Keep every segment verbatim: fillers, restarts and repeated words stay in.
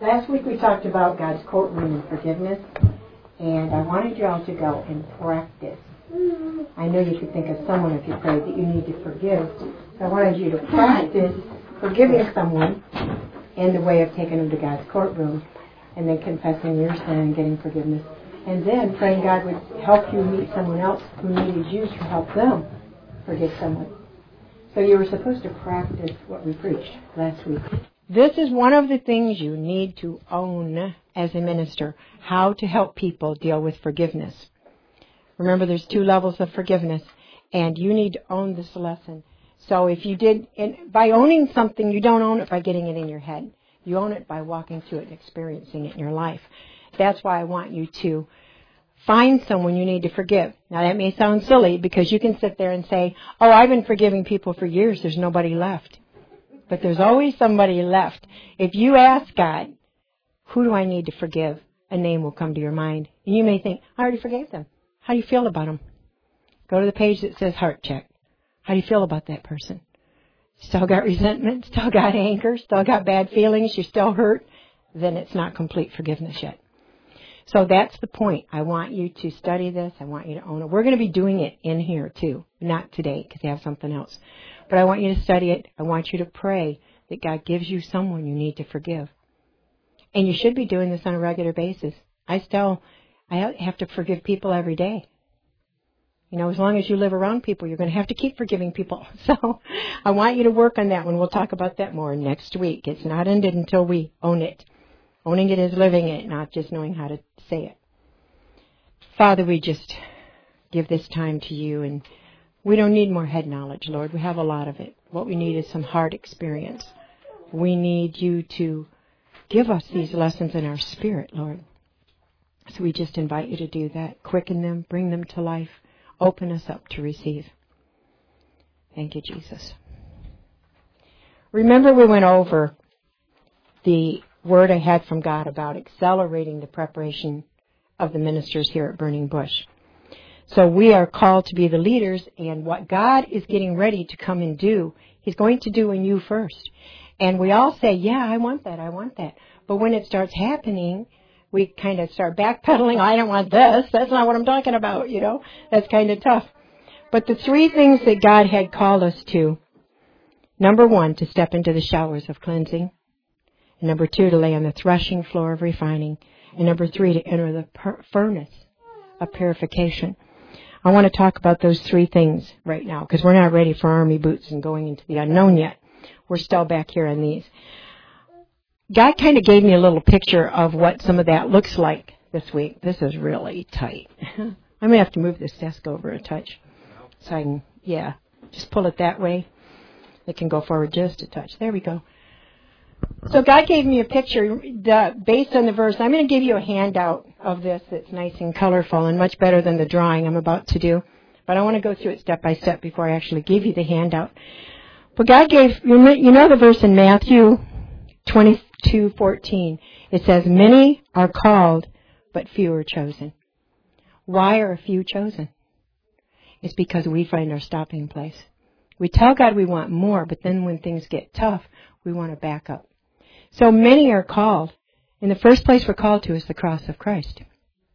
Last week we talked about God's courtroom and forgiveness, and I wanted you all to go and practice. I know you could think of someone if you prayed that you need to forgive. So I wanted you to practice forgiving someone in the way of taking them to God's courtroom and then confessing your sin and getting forgiveness. And then praying God would help you meet someone else who needed you to help them forgive someone. So you were supposed to practice what we preached last week. This is one of the things you need to own as a minister, how to help people deal with forgiveness. Remember, there's two levels of forgiveness, and you need to own this lesson. So if you did, and by owning something, you don't own it by getting it in your head. You own it by walking through it and experiencing it in your life. That's why I want you to find someone you need to forgive. Now, that may sound silly because you can sit there and say, oh, I've been forgiving people for years. There's nobody left. But there's always somebody left. If you ask God, who do I need to forgive? A name will come to your mind. And you may think, I already forgave them. How do you feel about them? Go to the page that says heart check. How do you feel about that person? Still got resentment? Still got anger? Still got bad feelings? You're still hurt? Then it's not complete forgiveness yet. So that's the point. I want you to study this. I want you to own it. We're going to be doing it in here too. Not today because they have something else. But I want you to study it. I want you to pray that God gives you someone you need to forgive. And you should be doing this on a regular basis. I still, I have to forgive people every day. You know, as long as you live around people, you're going to have to keep forgiving people. So I want you to work on that one. We'll talk about that more next week. It's not ended until we own it. Owning it is living it, not just knowing how to say it. Father, we just give this time to you, and we don't need more head knowledge, Lord. We have a lot of it. What we need is some heart experience. We need you to give us these lessons in our spirit, Lord. So we just invite you to do that. Quicken them, bring them to life. Open us up to receive. Thank you, Jesus. Remember we went over the word I had from God about accelerating the preparation of the ministers here at Burning Bush. So we are called to be the leaders, and what God is getting ready to come and do, He's going to do in you first. And we all say, yeah, I want that, I want that. But when it starts happening, we kind of start backpedaling. I don't want this. That's not what I'm talking about, you know. That's kind of tough. But the three things that God had called us to, number one, to step into the showers of cleansing. And number two, to lay on the threshing floor of refining. And number three, to enter the per- furnace of purification. I want to talk about those three things right now because we're not ready for army boots and going into the unknown yet. We're still back here on these. God kind of gave me a little picture of what some of that looks like this week. This is really tight. I'm going to have to move this desk over a touch. So I can, yeah, just pull it that way. It can go forward just a touch. There we go. So God gave me a picture the, based on the verse. I'm going to give you a handout of this that's nice and colorful and much better than the drawing I'm about to do. But I want to go through it step by step before I actually give you the handout. But God gave, you know the verse in Matthew twenty-two fourteen. It says, many are called, but few are chosen. Why are a few chosen? It's because we find our stopping place. We tell God we want more, but then when things get tough, we want to back up. So many are called. And the first place we're called to is the cross of Christ.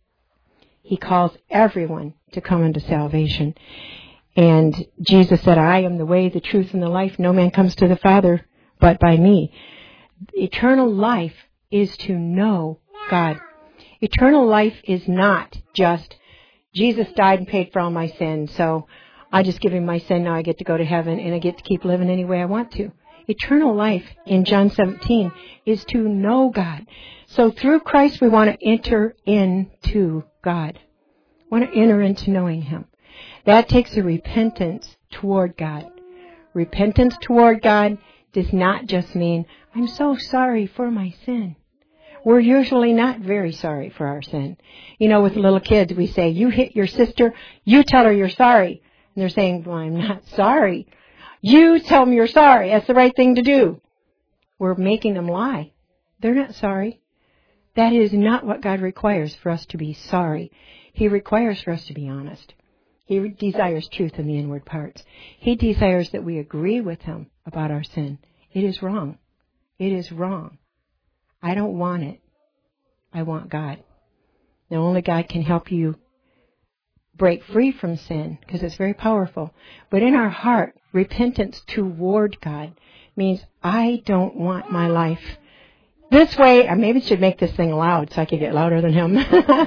He calls everyone to come into salvation. And Jesus said, I am the way, the truth, and the life. No man comes to the Father but by me. Eternal life is to know God. Eternal life is not just, Jesus died and paid for all my sins, so I just give him my sin, now I get to go to heaven, and I get to keep living any way I want to. Eternal life in John seventeen is to know God. So through Christ we want to enter into God. We want to enter into knowing Him. That takes a repentance toward God. Repentance toward God does not just mean, I'm so sorry for my sin. We're usually not very sorry for our sin. You know, with little kids, we say, you hit your sister, you tell her you're sorry. And they're saying, well, I'm not sorry. You tell them you're sorry. That's the right thing to do. We're making them lie. They're not sorry. That is not what God requires for us to be sorry. He requires for us to be honest. He desires truth in the inward parts. He desires that we agree with Him about our sin. It is wrong. It is wrong. I don't want it. I want God. The only God can help you break free from sin, because it's very powerful. But in our heart, repentance toward God means I don't want my life this way. I maybe should make this thing loud so I could get louder than him.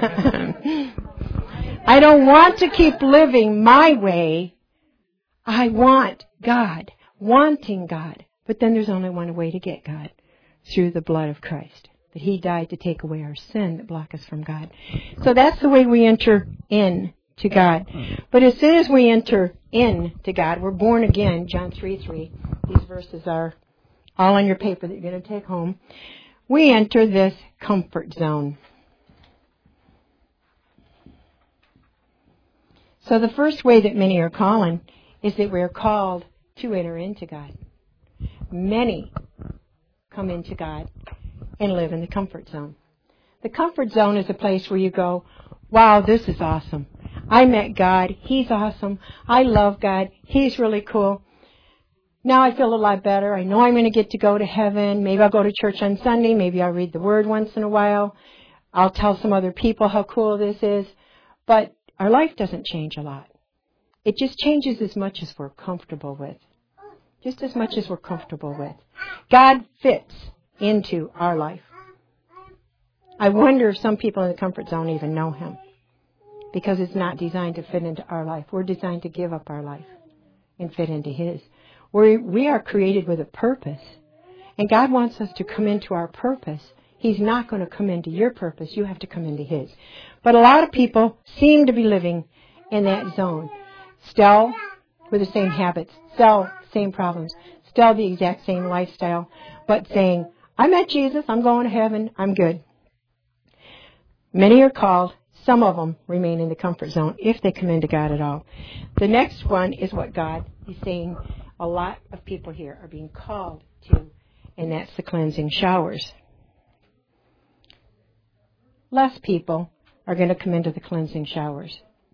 I don't want to keep living my way. I want God, wanting God. But then there's only one way to get God, through the blood of Christ. That He died to take away our sin that block us from God. So that's the way we enter in to God. But as soon as we enter in to God, we're born again. John three three. These verses are all on your paper that you're going to take home. We enter this comfort zone. So the first way that many are calling is that we're called to enter into God. Many come into God and live in the comfort zone. The comfort zone is a place where you go, wow, this is awesome. I met God. He's awesome. I love God. He's really cool. Now I feel a lot better. I know I'm going to get to go to heaven. Maybe I'll go to church on Sunday. Maybe I'll read the Word once in a while. I'll tell some other people how cool this is. But our life doesn't change a lot. It just changes as much as we're comfortable with. Just as much as we're comfortable with. God fits into our life. I wonder if some people in the comfort zone even know Him. Because it's not designed to fit into our life. We're designed to give up our life and fit into His. We we are created with a purpose. And God wants us to come into our purpose. He's not going to come into your purpose. You have to come into His. But a lot of people seem to be living in that zone. Still with the same habits. Still same problems. Still the exact same lifestyle. But saying, I met Jesus. I'm going to heaven. I'm good. Many are called. Some of them remain in the comfort zone if they come into God at all. The next one is what God is saying a lot of people here are being called to, and that's the cleansing showers. Less people are going to come into the cleansing showers.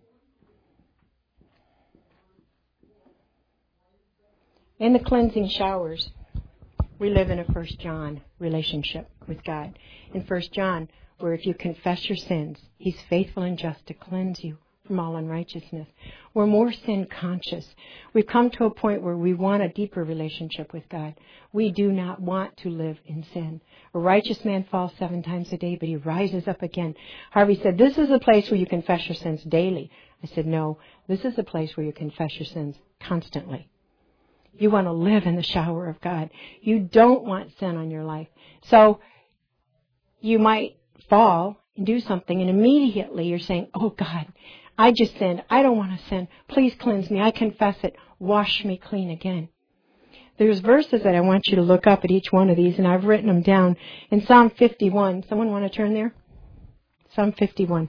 In the cleansing showers, we live in a First John relationship with God. In First John, where if you confess your sins, He's faithful and just to cleanse you from all unrighteousness. We're more sin conscious. We've come to a point where we want a deeper relationship with God. We do not want to live in sin. A righteous man falls seven times a day, but he rises up again. Harvey said, this is a place where you confess your sins daily. I said, no, this is a place where you confess your sins constantly. You want to live in the shower of God. You don't want sin on your life. So you might fall and do something, and immediately you're saying, oh God, I just sinned. I don't want to sin. Please cleanse me. I confess it. Wash me clean again. There's verses that I want you to look up at each one of these, and I've written them down. In Psalm fifty-one, someone want to turn there? Psalm fifty-one.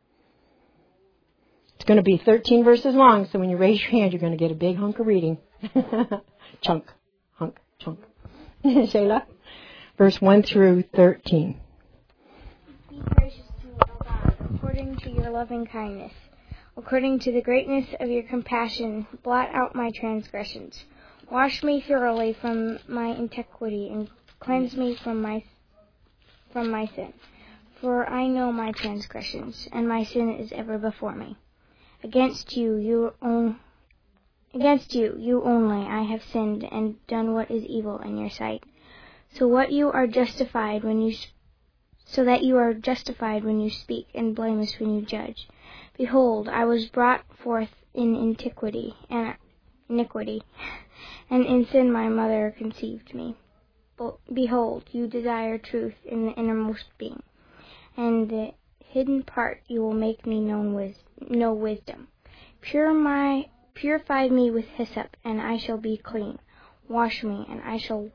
It's going to be thirteen verses long, so when you raise your hand, you're going to get a big hunk of reading. Chunk, hunk, chunk. Shayla? Verse one through thirteen. Be gracious to me, O God, according to your loving kindness. According to the greatness of your compassion, blot out my transgressions. Wash me thoroughly from my iniquity, and cleanse me from my from my sin. For I know my transgressions, and my sin is ever before me. Against you, you own, against you, you only, I have sinned and done what is evil in your sight. So what you are justified when you, so that you are justified when you speak, and blameless when you judge. Behold, I was brought forth in iniquity, and iniquity, and in sin my mother conceived me. Behold, you desire truth in the innermost being, and the hidden part you will make me known with know wisdom. Pure my, purify me with hyssop, and I shall be clean. Wash me, and I shall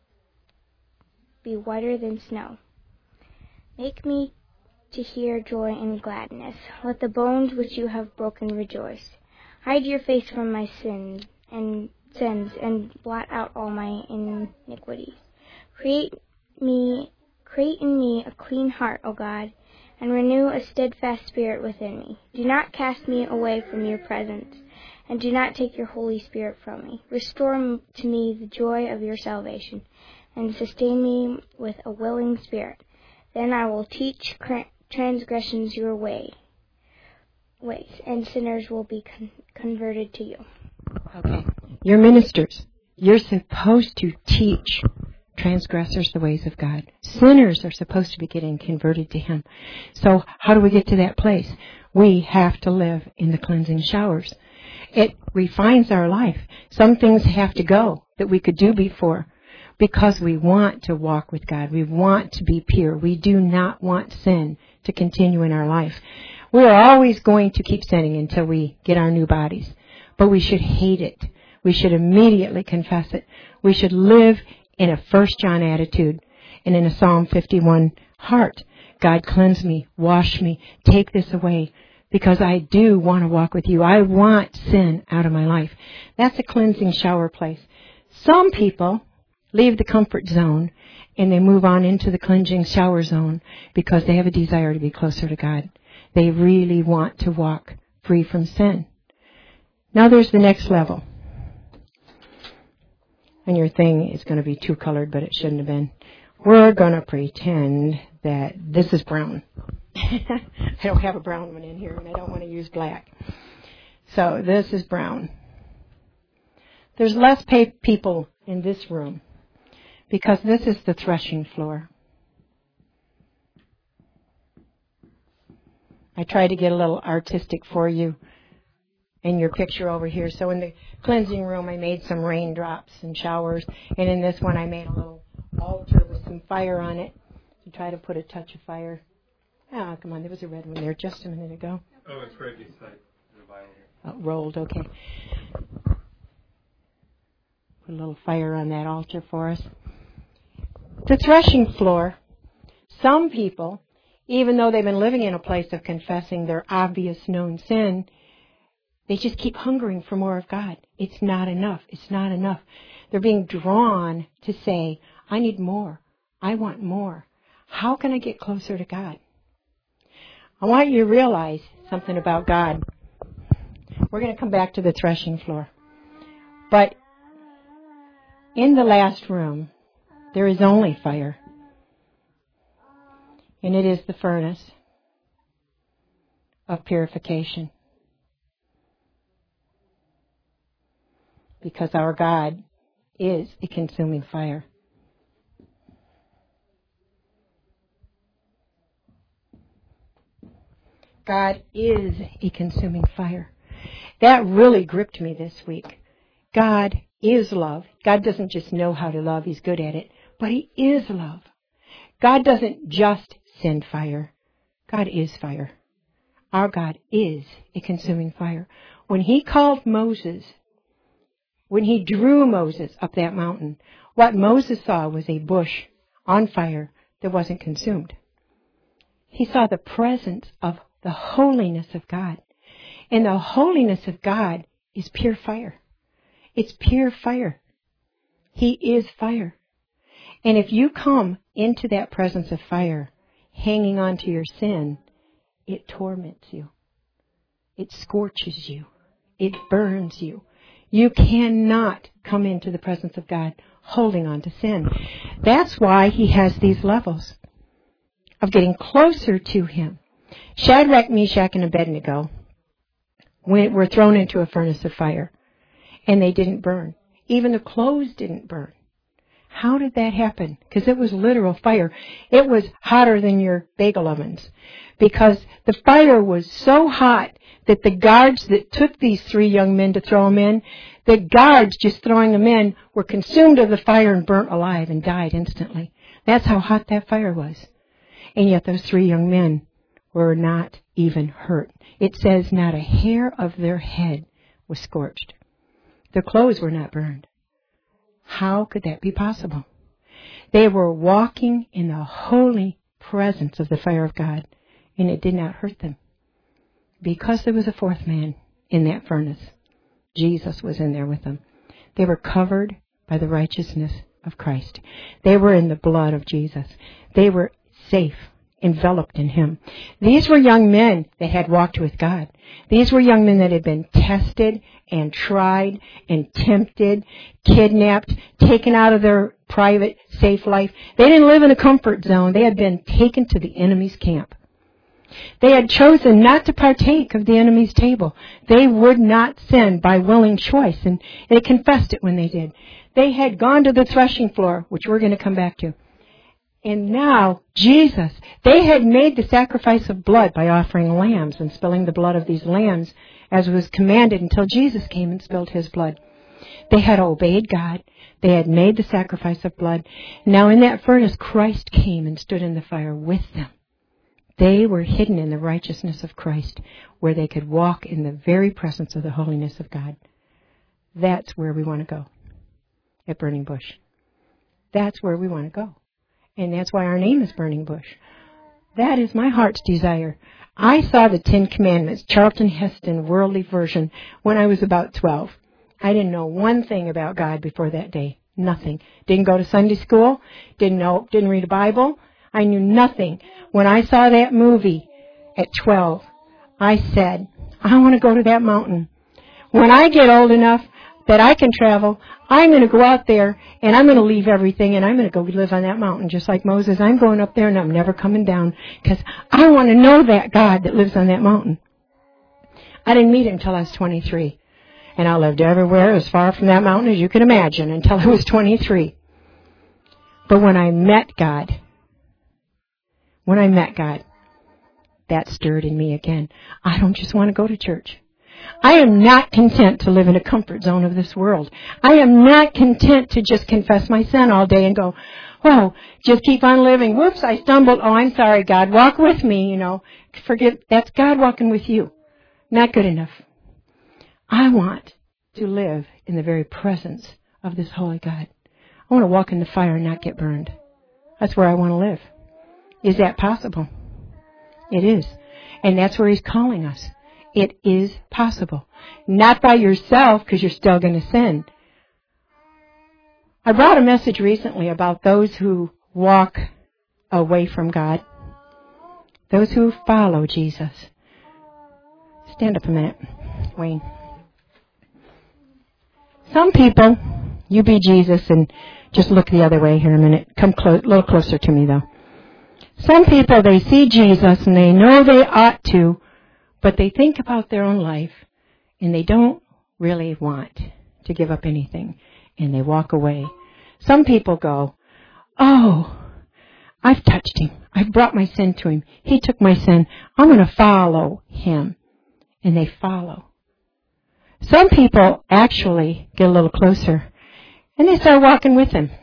be whiter than snow. Make me to hear joy and gladness. Let the bones which you have broken rejoice. Hide your face from my sins and sins, and blot out all my iniquities. Create me, create in me a clean heart, O God, and renew a steadfast spirit within me. Do not cast me away from your presence, and do not take your Holy Spirit from me. Restore to me the joy of your salvation, and sustain me with a willing spirit. Then I will teach transgressions your way, ways, and sinners will be con- converted to you. Okay. You're ministers. You're supposed to teach transgressors the ways of God. Sinners are supposed to be getting converted to Him. So how do we get to that place? We have to live in the cleansing showers. It refines our life. Some things have to go that we could do before because we want to walk with God. We want to be pure. We do not want sin to continue in our life. We're always going to keep sinning until we get our new bodies. But we should hate it. We should immediately confess it. We should live in a First John attitude and in a Psalm fifty-one heart. God, cleanse me, wash me, take this away, because I do want to walk with you. I want sin out of my life. That's a cleansing shower place. Some people leave the comfort zone and they move on into the cleansing shower zone because they have a desire to be closer to God. They really want to walk free from sin. Now there's the next level. And your thing is going to be two colored, but it shouldn't have been. We're going to pretend that this is brown. I don't have a brown one in here, and I don't want to use black. So this is brown. There's less pay- people in this room because this is the threshing floor. I tried to get a little artistic for you in your picture over here. So in the cleansing room, I made some raindrops and showers. And in this one, I made a little altar with some fire on it to try to put a touch of fire. Oh, come on. There was a red one there just a minute ago. Oh, it's right beside the Bible here. Oh, rolled, okay. Put a little fire on that altar for us. The threshing floor, some people, even though they've been living in a place of confessing their obvious known sin, they just keep hungering for more of God. It's not enough. It's not enough. They're being drawn to say, I need more. I want more. How can I get closer to God? I want you to realize something about God. We're going to come back to the threshing floor. But in the last room, there is only fire. And it is the furnace of purification. Because our God is a consuming fire. God is a consuming fire. That really gripped me this week. God is love. God doesn't just know how to love, He's good at it, but He is love. God doesn't just send fire. God is fire. Our God is a consuming fire. When He called Moses, when He drew Moses up that mountain, what Moses saw was a bush on fire that wasn't consumed. He saw the presence of the holiness of God. And the holiness of God is pure fire. It's pure fire. He is fire. And if you come into that presence of fire, hanging on to your sin, it torments you. It scorches you. It burns you. You cannot come into the presence of God holding on to sin. That's why He has these levels of getting closer to Him. Shadrach, Meshach, and Abednego were thrown into a furnace of fire, and they didn't burn. Even the clothes didn't burn. How did that happen? Because it was literal fire. It was hotter than your bagel ovens, because the fire was so hot that the guards that took these three young men to throw them in, the guards just throwing them in were consumed of the fire and burnt alive and died instantly. That's how hot that fire was. And yet those three young men were not even hurt. It says not a hair of their head was scorched. Their clothes were not burned. How could that be possible? They were walking in the holy presence of the fire of God, and it did not hurt them. Because there was a fourth man in that furnace, Jesus was in there with them. They were covered by the righteousness of Christ. They were in the blood of Jesus. They were safe enveloped in Him. These were young men that had walked with God. These were young men that had been tested and tried and tempted, kidnapped, taken out of their private, safe life. They didn't live in a comfort zone. They had been taken to the enemy's camp. They had chosen not to partake of the enemy's table. They would not sin by willing choice, and they confessed it when they did. They had gone to the threshing floor, which we're going to come back to. And now, Jesus, they had made the sacrifice of blood by offering lambs and spilling the blood of these lambs as was commanded until Jesus came and spilled His blood. They had obeyed God. They had made the sacrifice of blood. Now in that furnace, Christ came and stood in the fire with them. They were hidden in the righteousness of Christ, where they could walk in the very presence of the holiness of God. That's where we want to go at Burning Bush. That's where we want to go. And that's why our name is Burning Bush. That is my heart's desire. I saw the Ten Commandments, Charlton Heston worldly version, when I was about twelve. I didn't know one thing about God before that day. Nothing. Didn't go to Sunday school. Didn't know, didn't read a Bible. I knew nothing. When I saw that movie at twelve, I said, I want to go to that mountain. When I get old enough that I can travel, I'm going to go out there and I'm going to leave everything and I'm going to go live on that mountain just like Moses. I'm going up there and I'm never coming down because I want to know that God that lives on that mountain. I didn't meet Him until I was twenty-three. And I lived everywhere as far from that mountain as you can imagine until I was twenty-three. But when I met God, when I met God, that stirred in me again. I don't just want to go to church. I am not content to live in a comfort zone of this world. I am not content to just confess my sin all day and go, whoa, just keep on living. Whoops, I stumbled. Oh, I'm sorry, God. Walk with me, you know. Forget, that's God walking with you. Not good enough. I want to live in the very presence of this holy God. I want to walk in the fire and not get burned. That's where I want to live. Is that possible? It is. And that's where He's calling us. It is possible. Not by yourself, because you're still going to sin. I brought a message recently about those who walk away from God. Those who follow Jesus. Stand up a minute, Wayne. Some people, you be Jesus and just look the other way here a minute. Come clo- a little closer to me, though. Some people, they see Jesus and they know they ought to, but they think about their own life and they don't really want to give up anything and they walk away. Some people go, oh, I've touched Him. I've brought my sin to Him. He took my sin. I'm going to follow Him. And they follow. Some people actually get a little closer and they start walking with Him.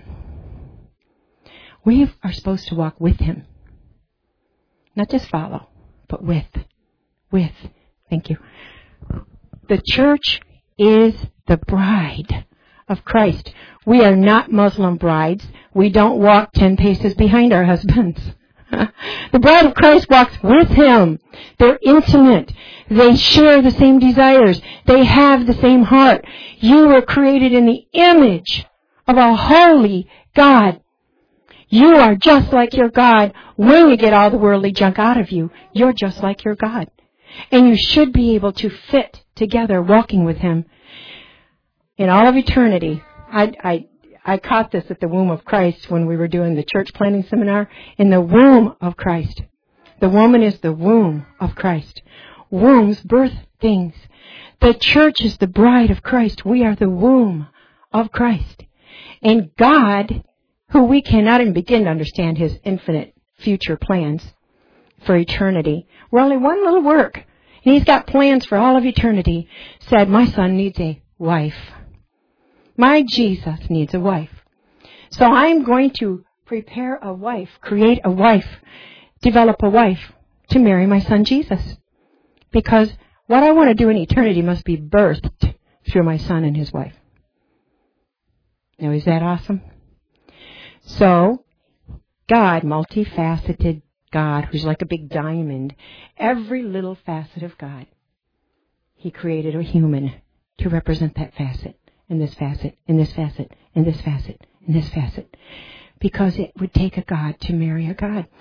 We are supposed to walk with Him. Not just follow, but with. With. Thank you. The church is the bride of Christ. We are not Muslim brides. We don't walk ten paces behind our husbands. The bride of Christ walks with Him. They're intimate. They share the same desires. They have the same heart. You were created in the image of a holy God. You are just like your God. When you get all the worldly junk out of you, you're just like your God. And you should be able to fit together walking with Him. In all of eternity, I, I, I caught this at the womb of Christ when we were doing the church planning seminar. In the womb of Christ. The woman is the womb of Christ. Wombs birth things. The church is the bride of Christ. We are the womb of Christ. And God, who we cannot even begin to understand His infinite future plans for eternity. We're only one little work. And He's got plans for all of eternity. Said, my son needs a wife. My Jesus needs a wife. So I'm going to prepare a wife, create a wife, develop a wife to marry my son Jesus. Because what I want to do in eternity must be birthed through my son and his wife. Now, is that awesome? So, God, multifaceted God, who's like a big diamond, every little facet of God, He created a human to represent that facet, and this facet, and this facet, and this facet, and this facet. Because it would take a God to marry a God.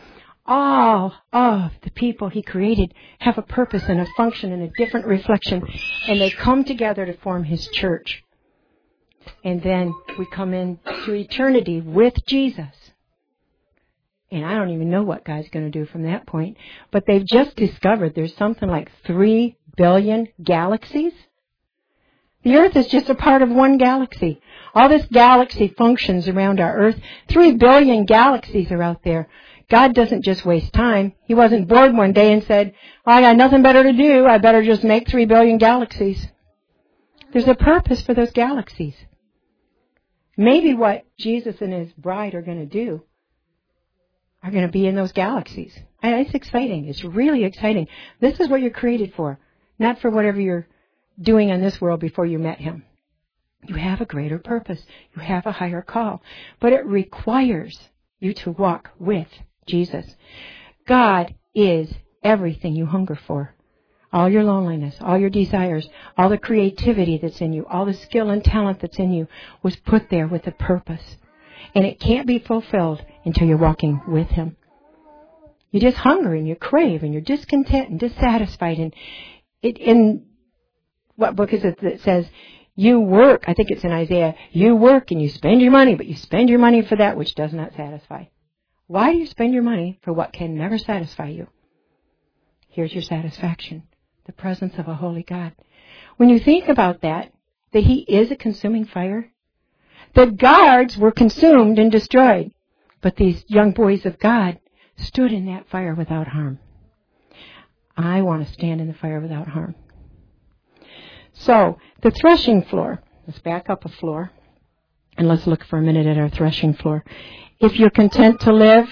all of the people He created have a purpose and a function and a different reflection. And they come together to form His church. And then we come into eternity with Jesus. And I don't even know what God's going to do from that point. But they've just discovered there's something like three billion galaxies. The Earth is just a part of one galaxy. All this galaxy functions around our Earth. Three billion galaxies are out there. God doesn't just waste time. He wasn't bored one day and said, well, I got nothing better to do. I better just make three billion galaxies. There's a purpose for those galaxies. Maybe what Jesus and His bride are going to do are going to be in those galaxies. It's exciting. It's really exciting. This is what you're created for, not for whatever you're doing in this world before you met Him. You have a greater purpose. You have a higher call. But it requires you to walk with Jesus. God is everything you hunger for. All your loneliness, all your desires, all the creativity that's in you, all the skill and talent that's in you was put there with a purpose. And it can't be fulfilled until you're walking with Him. You just hunger and you crave and you're discontent and dissatisfied. And it, in what book is it that says, you work, I think it's in Isaiah, you work and you spend your money, but you spend your money for that which does not satisfy. Why do you spend your money for what can never satisfy you? Here's your satisfaction, the presence of a holy God. When you think about that, that He is a consuming fire, the guards were consumed and destroyed, but these young boys of God stood in that fire without harm. I want to stand in the fire without harm. So, the threshing floor. Let's back up a floor, and let's look for a minute at our threshing floor. If you're content to live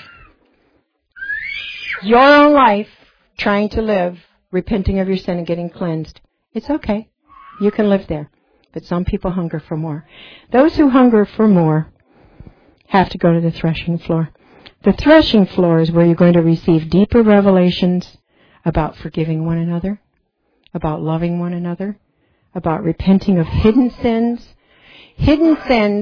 your own life, trying to live, repenting of your sin and getting cleansed, it's okay. You can live there. But some people hunger for more. Those who hunger for more have to go to the threshing floor. The threshing floor is where you're going to receive deeper revelations about forgiving one another, about loving one another, about repenting of hidden sins. Hidden sins,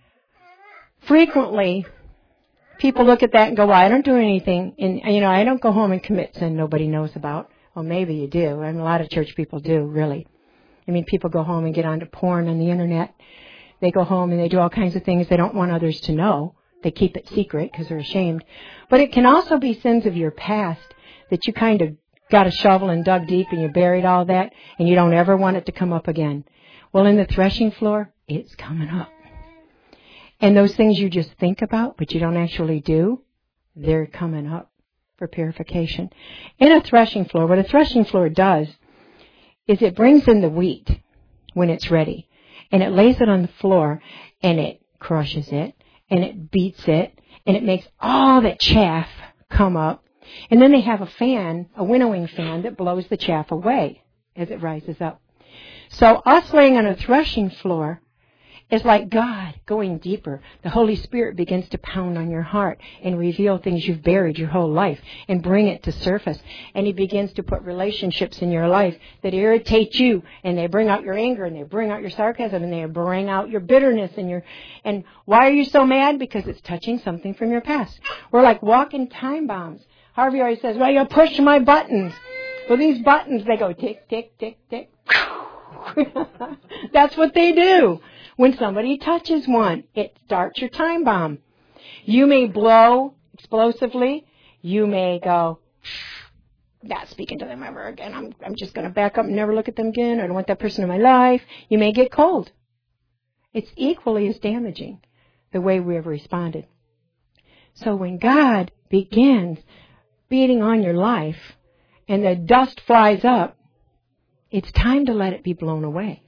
frequently, people look at that and go, well, I don't do anything. And, you know, I don't go home and commit sin nobody knows about. Well, maybe you do. I mean, a lot of church people do, really. I mean, people go home and get onto porn on the internet. They go home and they do all kinds of things they don't want others to know. They keep it secret because they're ashamed. But it can also be sins of your past that you kind of got a shovel and dug deep and you buried all that and you don't ever want it to come up again. Well, in the threshing floor, it's coming up. And those things you just think about but you don't actually do, they're coming up for purification. In a threshing floor, what a threshing floor does is it brings in the wheat when it's ready. And it lays it on the floor and it crushes it and it beats it and it makes all that chaff come up. And then they have a fan, a winnowing fan, that blows the chaff away as it rises up. So us laying on a threshing floor is like God going deeper. The Holy Spirit begins to pound on your heart and reveal things you've buried your whole life and bring it to surface. And He begins to put relationships in your life that irritate you, and they bring out your anger and they bring out your sarcasm and they bring out your bitterness and your, and why are you so mad? Because it's touching something from your past. We're like walking time bombs. Harvey always says, well, you push my buttons. Well, these buttons, they go tick, tick, tick, tick. That's what they do. When somebody touches one, it starts your time bomb. You may blow explosively. You may go, not speaking to them ever again. I'm, I'm just going to back up and never look at them again. I don't want that person in my life. You may get cold. It's equally as damaging, the way we have responded. So when God begins beating on your life and the dust flies up, it's time to let it be blown away.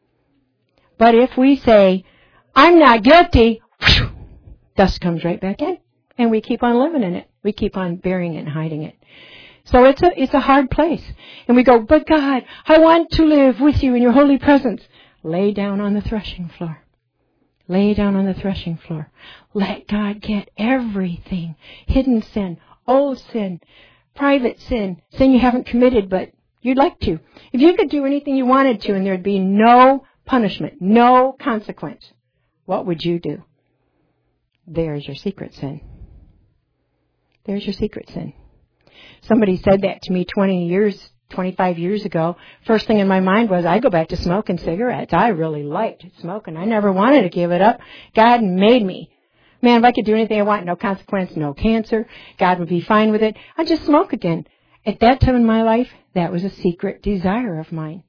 But if we say, I'm not guilty, whew, dust comes right back in. And we keep on living in it. We keep on burying it and hiding it. So it's a, it's a hard place. And we go, but God, I want to live with you in your holy presence. Lay down on the threshing floor. Lay down on the threshing floor. Let God get everything. Hidden sin, old sin, private sin, sin you haven't committed but you'd like to. If you could do anything you wanted to and there'd be no punishment, no consequence, what would you do? There's your secret sin. There's your secret sin. Somebody said that to me twenty years, twenty-five years ago. First thing in my mind was, I go back to smoking cigarettes. I really liked smoking. I never wanted to give it up. God made me. Man, if I could do anything I want, no consequence, no cancer, God would be fine with it. I'd just smoke again. At that time in my life, that was a secret desire of mine.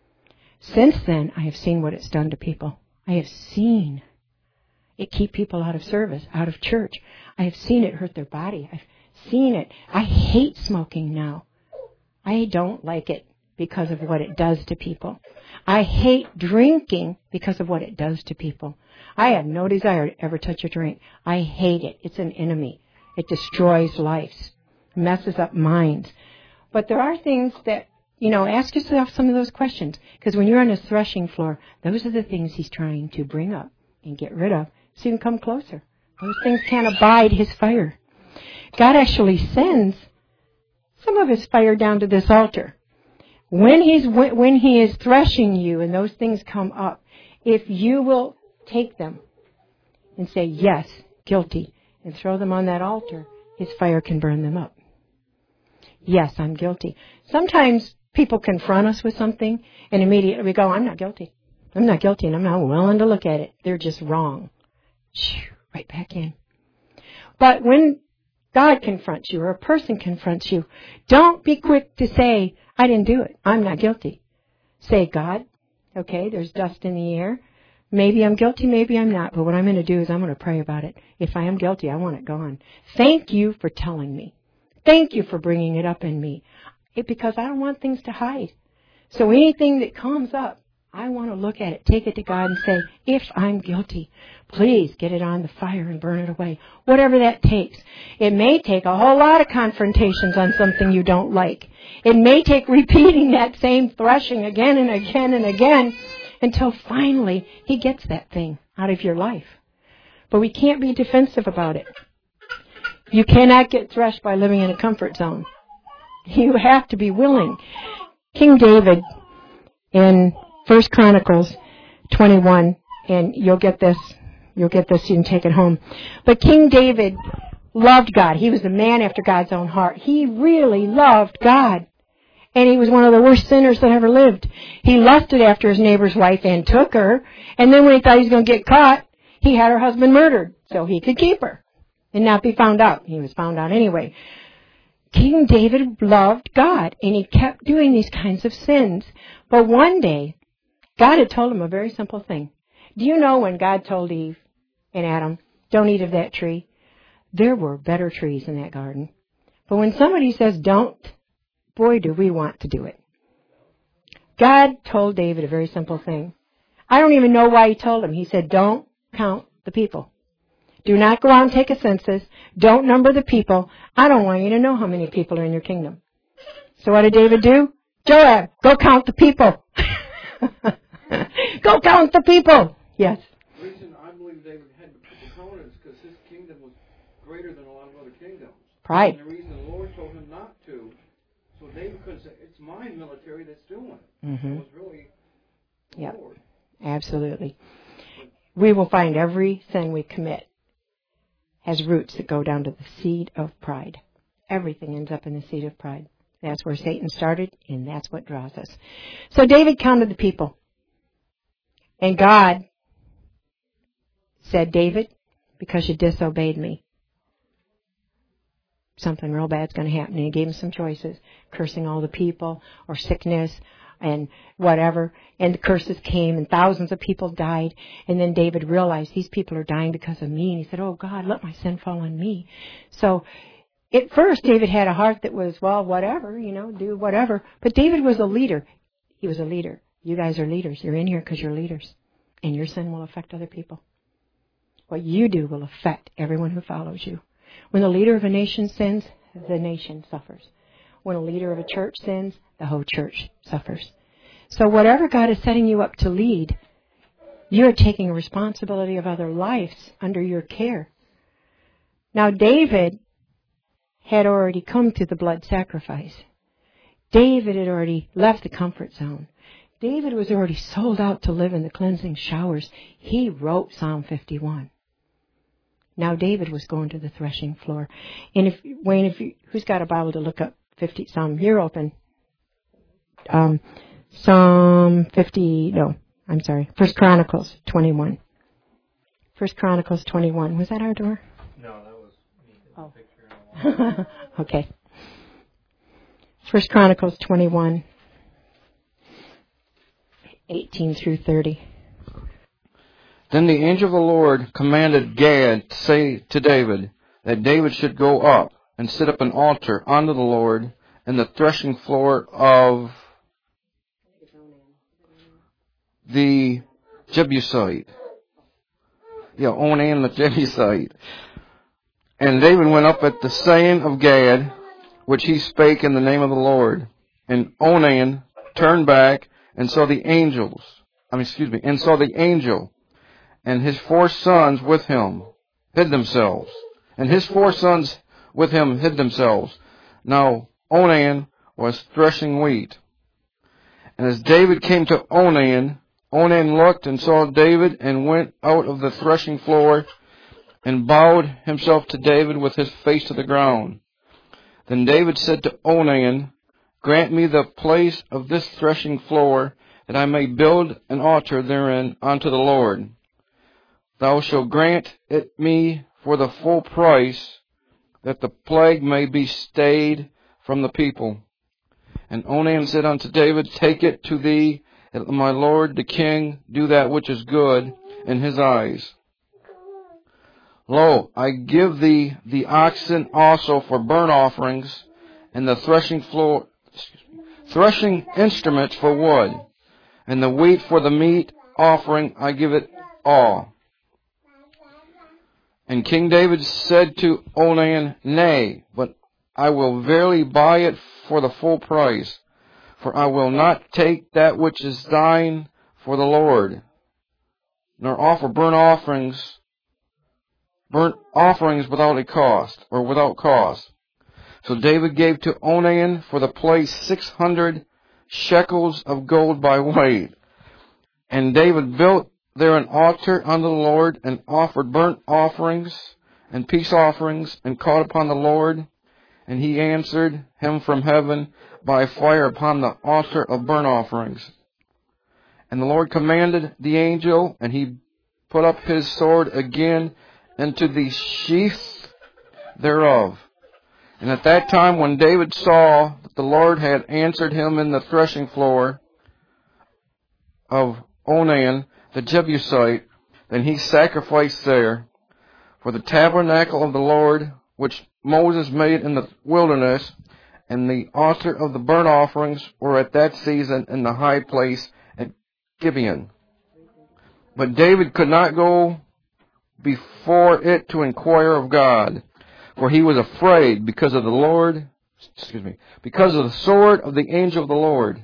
Since then, I have seen what it's done to people. I have seen it keep people out of service, out of church. I have seen it hurt their body. I've seen it. I hate smoking now. I don't like it because of what it does to people. I hate drinking because of what it does to people. I have no desire to ever touch a drink. I hate it. It's an enemy. It destroys lives, messes up minds. But there are things that, you know, ask yourself some of those questions. Because when you're on a threshing floor, those are the things he's trying to bring up and get rid of so you can come closer. Those things can't abide his fire. God actually sends some of his fire down to this altar. When he's when he is threshing you and those things come up, if you will take them and say, yes, guilty, and throw them on that altar, his fire can burn them up. Yes, I'm guilty. Sometimes people confront us with something and immediately we go, I'm not guilty. I'm not guilty and I'm not willing to look at it. They're just wrong. Right back in. But when God confronts you or a person confronts you, don't be quick to say, I didn't do it. I'm not guilty. Say, God, okay, there's dust in the air. Maybe I'm guilty, maybe I'm not. But what I'm going to do is I'm going to pray about it. If I am guilty, I want it gone. Thank you for telling me. Thank you for bringing it up in me. It, because I don't want things to hide. So anything that comes up, I want to look at it, take it to God and say, if I'm guilty, please get it on the fire and burn it away. Whatever that takes. It may take a whole lot of confrontations on something you don't like. It may take repeating that same threshing again and again and again until finally he gets that thing out of your life. But we can't be defensive about it. You cannot get threshed by living in a comfort zone. You have to be willing. King David in First Chronicles twenty-one, and you'll get this, you'll get this, you can take it home. But King David loved God. He was a man after God's own heart. He really loved God. And he was one of the worst sinners that ever lived. He lusted after his neighbor's wife and took her. And then when he thought he was going to get caught, he had her husband murdered so he could keep her and not be found out. He was found out anyway. King David loved God, and he kept doing these kinds of sins. But one day, God had told him a very simple thing. Do you know when God told Eve and Adam, don't eat of that tree? There were better trees in that garden. But when somebody says don't, boy, do we want to do it. God told David a very simple thing. I don't even know why he told him. He said, don't count the people. Do not go out and take a census. Don't number the people. I don't want you to know how many people are in your kingdom. So what did David do? Joab, go count the people. Go count the people. Yes. The reason I believe David had to put the count is because his kingdom was greater than a lot of other kingdoms. Pride. And the reason the Lord told him not to, so David could say, it's my military that's doing it. Mm-hmm. It was really the yep. Lord. Absolutely. We will find every sin we commit has roots that go down to the seed of pride. Everything ends up in the seed of pride. That's where Satan started, and that's what draws us. So David counted the people. And God said, David, because you disobeyed me, something real bad's going to happen. And he gave him some choices, cursing all the people or sickness and whatever. And the curses came and thousands of people died. And then David realized these people are dying because of me. And he said, oh, God, let my sin fall on me. So at first, David had a heart that was, well, whatever, you know, do whatever. But David was a leader. He was a leader. You guys are leaders. You're in here because you're leaders. And your sin will affect other people. What you do will affect everyone who follows you. When the leader of a nation sins, the nation suffers. When a leader of a church sins, the whole church suffers. So whatever God is setting you up to lead, you're taking a responsibility of other lives under your care. Now, David had already come to the blood sacrifice. David had already left the comfort zone. David was already sold out to live in the cleansing showers. He wrote Psalm fifty-one. Now David was going to the threshing floor. And if, Wayne, if you, who's got a Bible to look up fifty, Psalm, you're open. Um, Psalm fifty, no, I'm sorry, First Chronicles twenty-one. First Chronicles twenty-one. Was that our door? No, that was me. Oh. Picture. Okay. First Chronicles twenty-one, eighteen through thirty. Then the angel of the Lord commanded Gad to say to David that David should go up and set up an altar unto the Lord in the threshing floor of the Jebusite. Yeah, Onan the Jebusite. And David went up at the saying of Gad, which he spake in the name of the Lord. And Onan turned back and saw the angels, I mean, excuse me, and saw the angel and his four sons with him hid themselves. And his four sons with him hid themselves. Now Onan was threshing wheat. And as David came to Onan, Onan looked and saw David and went out of the threshing floor and bowed himself to David with his face to the ground. Then David said to Onan, grant me the place of this threshing floor, that I may build an altar therein unto the Lord. Thou shalt grant it me for the full price, that the plague may be stayed from the people. And Onan said unto David, take it to thee, that my lord the king do that which is good in his eyes. Lo, I give thee the oxen also for burnt offerings, and the threshing floor, threshing instruments for wood, and the wheat for the meat offering I give it all. And King David said to Onan, nay, but I will verily buy it for the full price, for I will not take that which is thine for the Lord, nor offer burnt offerings, burnt offerings without a cost, or without cost. So David gave to Onan for the place six hundred shekels of gold by weight. And David built there an altar unto the Lord, and offered burnt offerings and peace offerings, and called upon the Lord. And he answered him from heaven by fire upon the altar of burnt offerings. And the Lord commanded the angel, and he put up his sword again into the sheath thereof. And at that time, when David saw that the Lord had answered him in the threshing floor of Onan the Jebusite, then he sacrificed there. For the tabernacle of the Lord, which Moses made in the wilderness, and the altar of the burnt offerings were at that season in the high place at Gibeon. But David could not go before it to inquire of God, for he was afraid because of the Lord, excuse me, because of the sword of the angel of the Lord.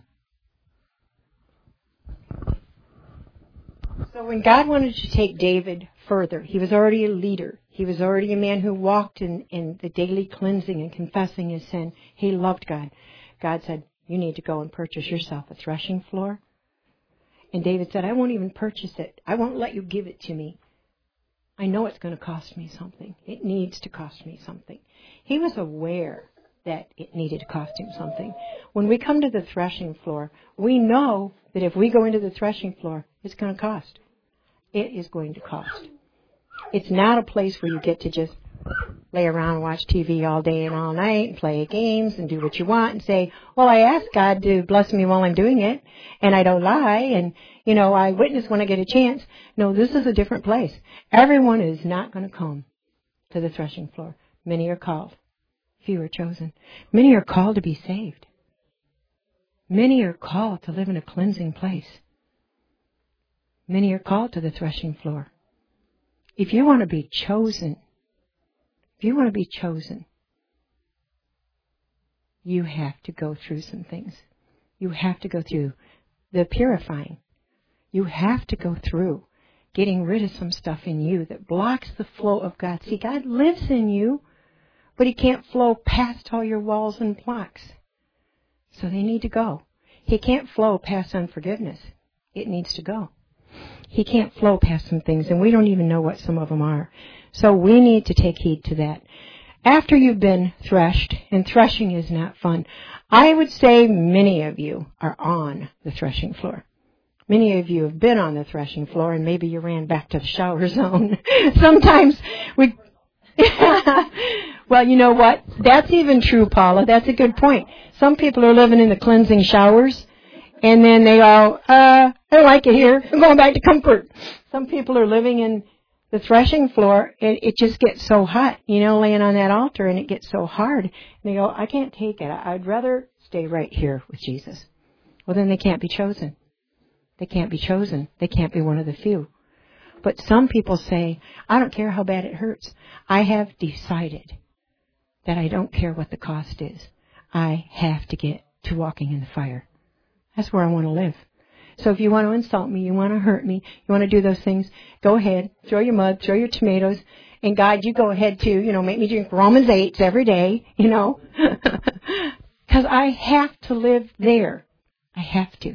So when God wanted to take David further, he was already a leader. He was already a man who walked in, in the daily cleansing and confessing his sin. He loved God. God said, you need to go and purchase yourself a threshing floor. And David said, I won't even purchase it. I won't let you give it to me. I know it's going to cost me something. It needs to cost me something. He was aware that it needed to cost him something. When we come to the threshing floor, we know that if we go into the threshing floor, it's going to cost. It is going to cost. It's not a place where you get to just lay around and watch T V all day and all night and play games and do what you want and say, well, I asked God to bless me while I'm doing it, and I don't lie, and, you know, I witness when I get a chance. No, this is a different place. Everyone is not going to come to the threshing floor. Many are called. Few are chosen. Many are called to be saved. Many are called to live in a cleansing place. Many are called to the threshing floor. If you want to be chosen, if you want to be chosen, you have to go through some things. You have to go through the purifying. You have to go through getting rid of some stuff in you that blocks the flow of God. See, God lives in you, but He can't flow past all your walls and blocks. So they need to go. He can't flow past unforgiveness. It needs to go. He can't flow past some things, and we don't even know what some of them are. So we need to take heed to that. After you've been threshed, and threshing is not fun, I would say many of you are on the threshing floor. Many of you have been on the threshing floor, and maybe you ran back to the shower zone. Sometimes we... Well, you know what? That's even true, Paula. That's a good point. Some people are living in the cleansing showers, and then they all, uh, I don't like it here. I'm going back to comfort. Some people are living in the threshing floor, and it just gets so hot, you know, laying on that altar, and it gets so hard. And they go, I can't take it. I'd rather stay right here with Jesus. Well, then they can't be chosen. They can't be chosen. They can't be one of the few. But some people say, I don't care how bad it hurts. I have decided that I don't care what the cost is. I have to get to walking in the fire. That's where I want to live. So if you want to insult me, you want to hurt me, you want to do those things, go ahead, throw your mud, throw your tomatoes, and God, you go ahead too, you know, make me drink Romans eights every day, you know. Because I have to live there. I have to.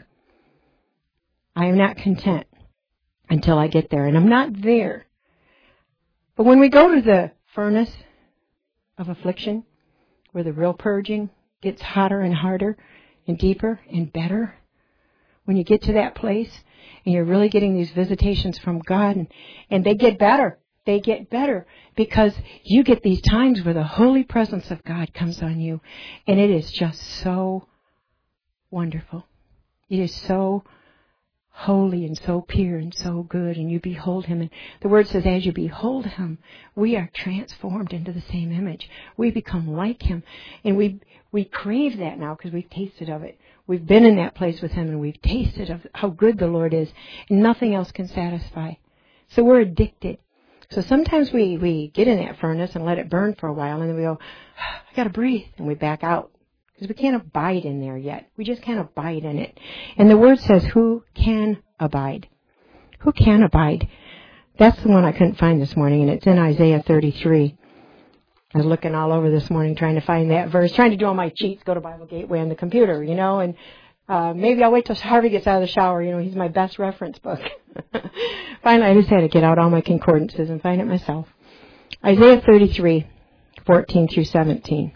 I am not content until I get there. And I'm not there. But when we go to the furnace of affliction, where the real purging gets hotter and harder and deeper and better, when you get to that place and you're really getting these visitations from God, and, and they get better. They get better because you get these times where the holy presence of God comes on you, and it is just so wonderful. It is so holy and so pure and so good, and you behold Him. And the Word says, as you behold Him, we are transformed into the same image. We become like Him, and we we crave that now because we've tasted of it. We've been in that place with Him, and we've tasted of how good the Lord is, and nothing else can satisfy. So we're addicted. So sometimes we, we get in that furnace and let it burn for a while, and then we go, I got to breathe, and we back out. Because we can't abide in there yet. We just can't abide in it. And the Word says, who can abide? Who can abide? That's the one I couldn't find this morning, and it's in Isaiah thirty-three. I was looking all over this morning trying to find that verse, trying to do all my cheats, go to Bible Gateway on the computer, you know, and uh, maybe I'll wait till Harvey gets out of the shower. You know, he's my best reference book. Finally, I just had to get out all my concordances and find it myself. Isaiah thirty-three, fourteen through seventeen.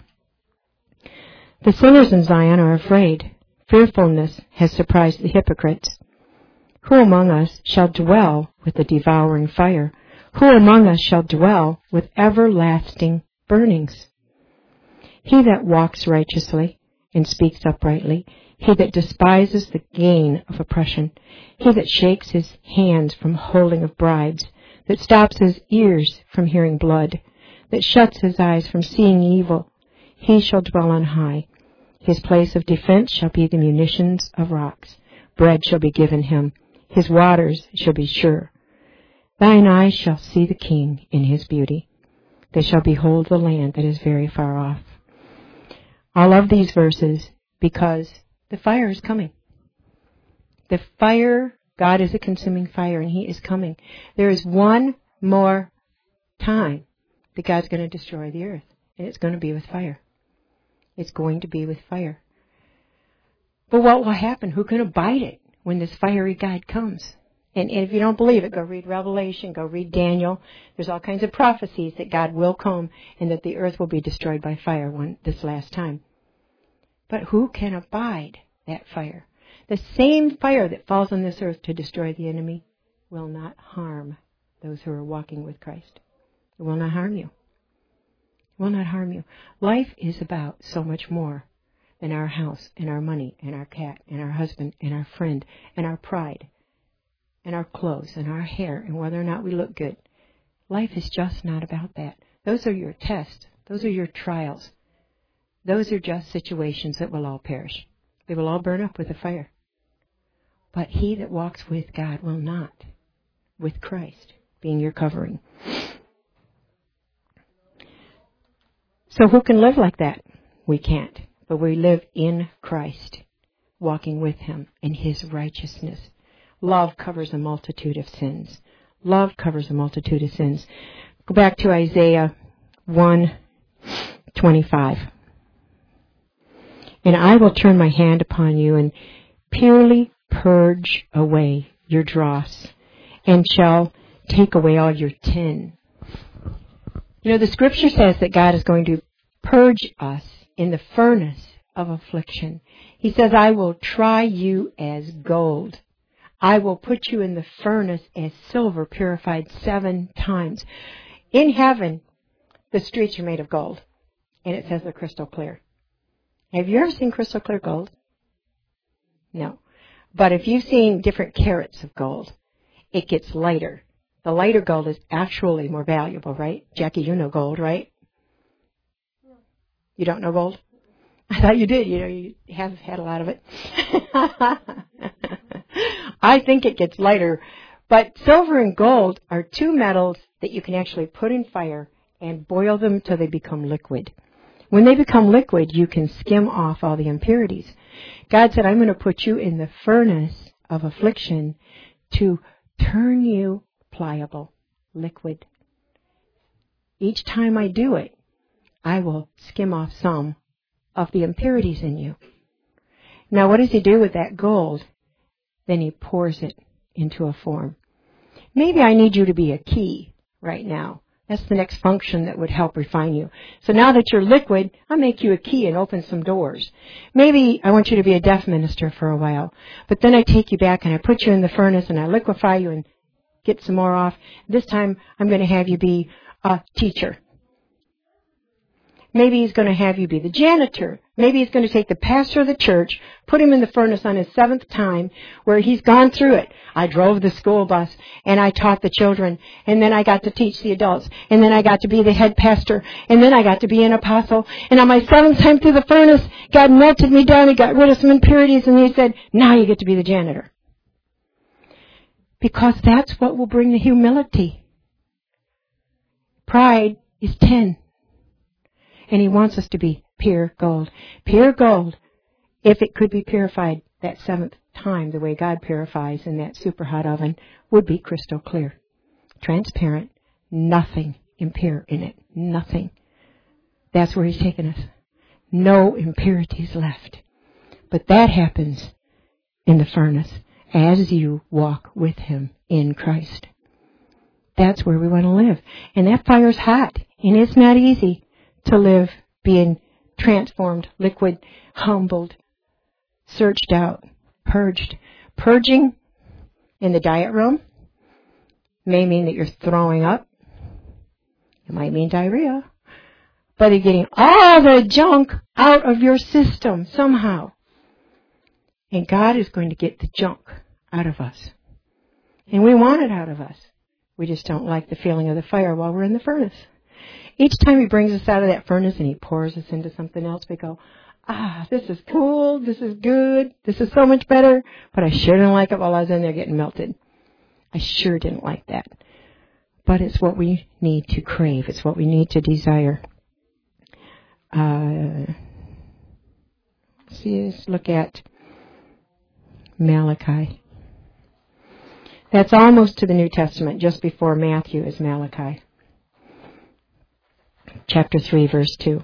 The sinners in Zion are afraid. Fearfulness has surprised the hypocrites. Who among us shall dwell with the devouring fire? Who among us shall dwell with everlasting burnings? He that walks righteously and speaks uprightly, he that despises the gain of oppression, he that shakes his hands from holding of bribes, that stops his ears from hearing blood, that shuts his eyes from seeing evil, he shall dwell on high. His place of defense shall be the munitions of rocks. Bread shall be given him. His waters shall be sure. Thine eyes shall see the King in his beauty. They shall behold the land that is very far off. I love these verses because the fire is coming. The fire, God is a consuming fire, and He is coming. There is one more time that God's going to destroy the earth, and it's going to be with fire. It's going to be with fire. But what will happen? Who can abide it when this fiery God comes? And if you don't believe it, go read Revelation, go read Daniel. There's all kinds of prophecies that God will come and that the earth will be destroyed by fire one, this last time. But who can abide that fire? The same fire that falls on this earth to destroy the enemy will not harm those who are walking with Christ. It will not harm you. Will not harm you. Life is about so much more than our house and our money and our cat and our husband and our friend and our pride and our clothes and our hair and whether or not we look good. Life is just not about that. Those are your tests. Those are your trials. Those are just situations that will all perish. They will all burn up with the fire. But he that walks with God will not, with Christ being your covering. So who can live like that? We can't. But we live in Christ, walking with Him in His righteousness. Love covers a multitude of sins. Love covers a multitude of sins. Go back to Isaiah one twenty-five. And I will turn my hand upon you and purely purge away your dross and shall take away all your tin. You know, the scripture says that God is going to purge us in the furnace of affliction. He says, I will try you as gold. I will put you in the furnace as silver purified seven times. In heaven, the streets are made of gold. And it says they're crystal clear. Have you ever seen crystal clear gold? No. But if you've seen different carats of gold, it gets lighter. The lighter gold is actually more valuable, right? Jackie, you know gold, right? You don't know gold? I thought you did. You know, you have had a lot of it. I think it gets lighter. But silver and gold are two metals that you can actually put in fire and boil them till they become liquid. When they become liquid, you can skim off all the impurities. God said, I'm going to put you in the furnace of affliction to turn you pliable, liquid. Each time I do it, I will skim off some of the impurities in you. Now, what does he do with that gold? Then he pours it into a form. Maybe I need you to be a key right now. That's the next function that would help refine you. So now that you're liquid, I'll make you a key and open some doors. Maybe I want you to be a deaf minister for a while. But then I take you back and I put you in the furnace and I liquefy you and get some more off. This time I'm going to have you be a teacher. Maybe he's going to have you be the janitor. Maybe he's going to take the pastor of the church, put him in the furnace on his seventh time where he's gone through it. I drove the school bus and I taught the children and then I got to teach the adults and then I got to be the head pastor and then I got to be an apostle. And on my seventh time through the furnace, God melted me down and got rid of some impurities and he said, now you get to be the janitor. Because that's what will bring the humility. Pride is ten. And he wants us to be pure gold. Pure gold, if it could be purified that seventh time the way God purifies in that super hot oven, would be crystal clear. Transparent, nothing impure in it. Nothing. That's where he's taken us. No impurities left. But that happens in the furnace as you walk with him in Christ. That's where we want to live. And that fire's hot. And it's not easy to live being transformed, liquid, humbled, searched out, purged. Purging in the diet room may mean that you're throwing up. It might mean diarrhea. But you're getting all the junk out of your system somehow. And God is going to get the junk out of us. And we want it out of us. We just don't like the feeling of the fire while we're in the furnace. Each time he brings us out of that furnace and he pours us into something else, we go, ah, this is cool, this is good, this is so much better, but I sure didn't like it while I was in there getting melted. I sure didn't like that. But it's what we need to crave. It's what we need to desire. Uh, see, let's look at Malachi. That's almost to the New Testament. Just before Matthew is Malachi. Chapter three, verse two.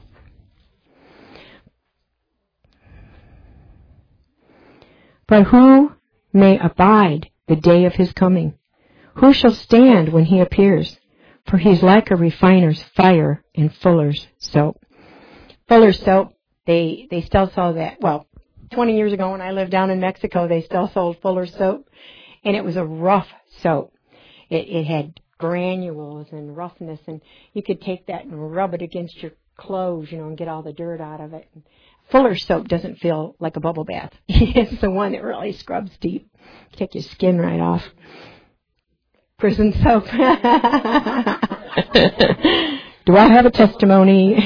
But who may abide the day of his coming? Who shall stand when he appears? For he's like a refiner's fire and fuller's soap. Fuller's soap, they, they still sell that. Well, twenty years ago when I lived down in Mexico, they still sold Fuller's soap. And it was a rough soap. It, it had granules and roughness, and you could take that and rub it against your clothes, you know, and get all the dirt out of it. Fuller's soap doesn't feel like a bubble bath. It's the one that really scrubs deep. Take your skin right off. Prison soap. Do I have a testimony?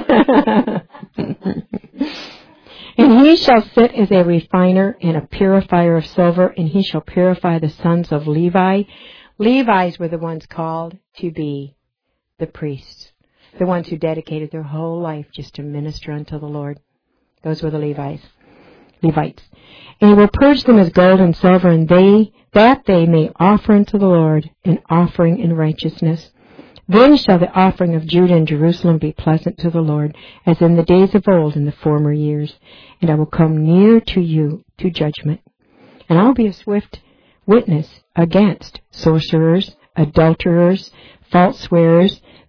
And he shall sit as a refiner and a purifier of silver, and he shall purify the sons of Levi. Levi's were the ones called to be the priests, the ones who dedicated their whole life just to minister unto the Lord. Those were the Levites. Levites. And he will purge them as gold and silver, and they that they may offer unto the Lord an offering in righteousness. Then shall the offering of Judah and Jerusalem be pleasant to the Lord, as in the days of old in the former years. And I will come near to you to judgment. And I will be a swift witness against sorcerers, adulterers, false swearers,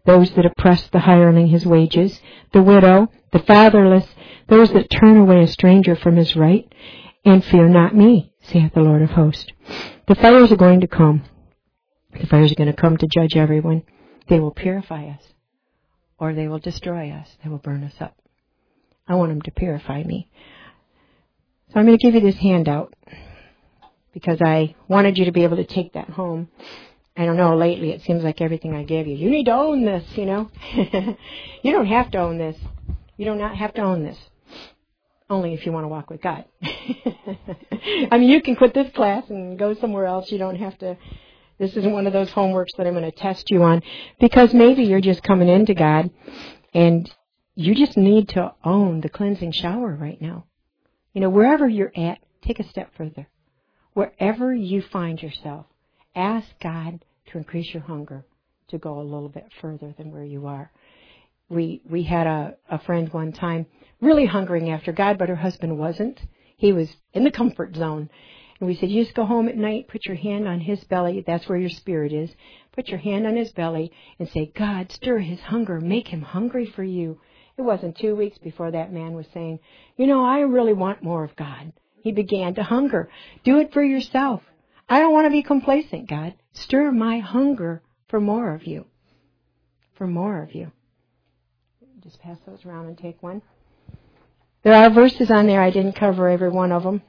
those that oppress the hireling his wages, the widow, the fatherless, those that turn away a stranger from his right, and fear not me, saith the Lord of hosts. The fires are going to come. The fires are going to come to judge everyone. They will purify us, or they will destroy us. They will burn us up. I want them to purify me. So I'm going to give you this handout because I wanted you to be able to take that home. I don't know, lately it seems like everything I gave you, you need to own this, you know. You don't have to own this. You do not have to own this. Only if you want to walk with God. I mean, you can quit this class and go somewhere else. You don't have to. This isn't one of those homeworks that I'm going to test you on, because maybe you're just coming into God and you just need to own the cleansing shower right now. You know, wherever you're at, take a step further. Wherever you find yourself, ask God to increase your hunger to go a little bit further than where you are. We we had a, a friend one time really hungering after God, but her husband wasn't. He was in the comfort zone. And we said, you just go home at night, put your hand on his belly. That's where your spirit is. Put your hand on his belly and say, God, stir his hunger. Make him hungry for you. It wasn't two weeks before that man was saying, you know, I really want more of God. He began to hunger. Do it for yourself. I don't want to be complacent, God. Stir my hunger for more of you. For more of you. Just pass those around and take one. There are verses on there. I didn't cover every one of them.